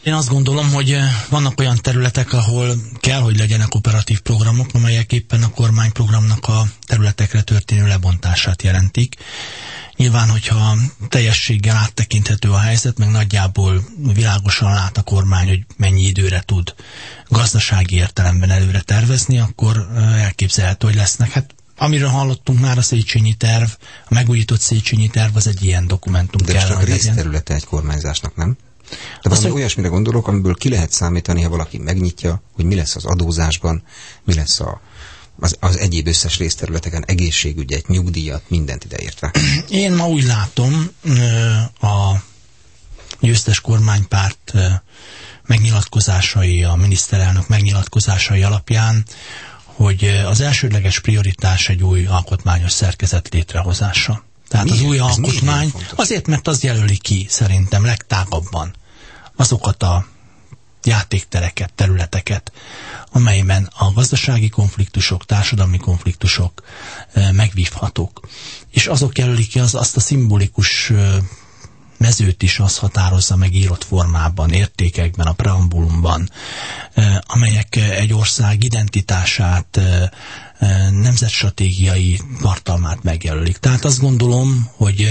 Én azt gondolom, hogy vannak olyan területek, ahol kell, hogy legyenek operatív programok, amelyek éppen a kormányprogramnak a területekre történő lebontását jelentik. Nyilván, hogyha teljességgel áttekinthető a helyzet, meg nagyjából világosan lát a kormány, hogy mennyi időre tud gazdasági értelemben előre tervezni, akkor elképzelhető, hogy lesznek. Hát amiről hallottunk már, a Széchenyi terv, a megújított Széchenyi terv az egy ilyen dokumentum. De csak részterülete egy kormányzásnak, nem? De valami olyasmire gondolok, amiből ki lehet számítani, ha valaki megnyitja, hogy mi lesz az adózásban, mi lesz az egyéb összes részterületeken, egészségügyet, nyugdíjat, mindent ideértve. Én ma úgy látom a győztes kormánypárt megnyilatkozásai, a miniszterelnök megnyilatkozásai alapján, hogy az elsődleges prioritás egy új alkotmányos szerkezet létrehozása. Tehát miért? Az új alkotmány azért, mert az jelöli ki szerintem legtágabban azokat a játéktereket, területeket, amelyben a gazdasági konfliktusok, társadalmi konfliktusok megvívhatók. És azok jelölik ki azt a szimbolikus mezőt is, az határozza meg írott formában, értékekben, a preambulumban, amelyek egy ország identitását, nemzetstratégiai tartalmát megjelölik. Tehát azt gondolom, hogy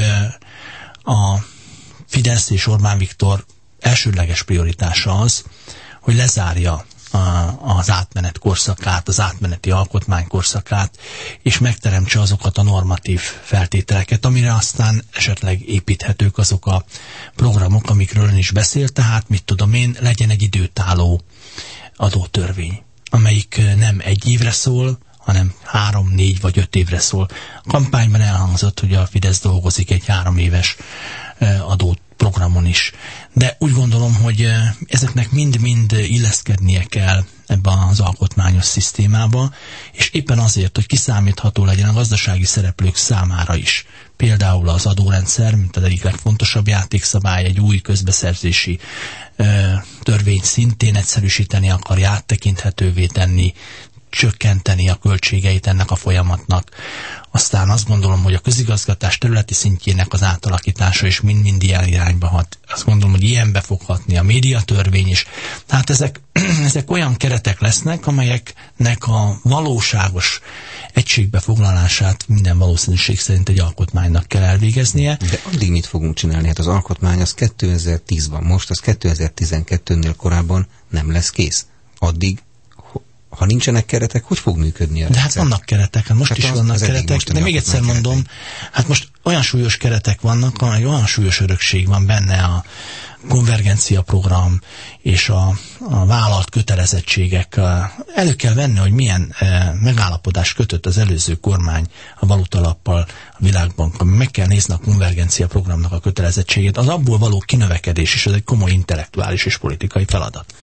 a Fidesz és Orbán Viktor elsődleges prioritása az, hogy lezárja az átmenet korszakát, az átmeneti alkotmány korszakát, és megteremtse azokat a normatív feltételeket, amire aztán esetleg építhetők azok a programok, amikről ön is beszélt, tehát mit tudom én, legyen egy időtálló adótörvény, amelyik nem egy évre szól, hanem 3, 4 vagy 5 évre szól. A kampányban elhangzott, hogy a Fidesz dolgozik egy 3 éves adóprogramon is. De úgy gondolom, hogy ezeknek mind-mind illeszkednie kell ebben az alkotmányos szisztémába, és éppen azért, hogy kiszámítható legyen a gazdasági szereplők számára is. Például az adórendszer, mint az egyik legfontosabb játékszabály, egy új közbeszerzési törvény szintén egyszerűsíteni akarja, áttekinthetővé tenni, csökkenteni a költségeit ennek a folyamatnak. Aztán azt gondolom, hogy a közigazgatás területi szintjének az átalakítása is mind-mind ilyen irányba hat. Azt gondolom, hogy ilyenbe fog hatni a médiatörvény is. Tehát ezek olyan keretek lesznek, amelyeknek a valóságos egységbefoglalását minden valószínűség szerint egy alkotmánynak kell elvégeznie. De addig mit fogunk csinálni? Hát az alkotmány az 2010 van, most az 2012-nél korábban nem lesz kész. Addig ha nincsenek keretek, hogy fog működni a rendszer? De hát vannak keretek, hát most hát is vannak keretek, de még egyszer mondom, hát most olyan súlyos keretek vannak, olyan súlyos örökség van benne a konvergencia program és a vállalt kötelezettségek. Elő kell venni, hogy milyen megállapodást kötött az előző kormány a valutalappal, a Világbankkal. Meg kell nézni a konvergencia programnak a kötelezettségét. Az abból való kinövekedés is, ez egy komoly intellektuális és politikai feladat.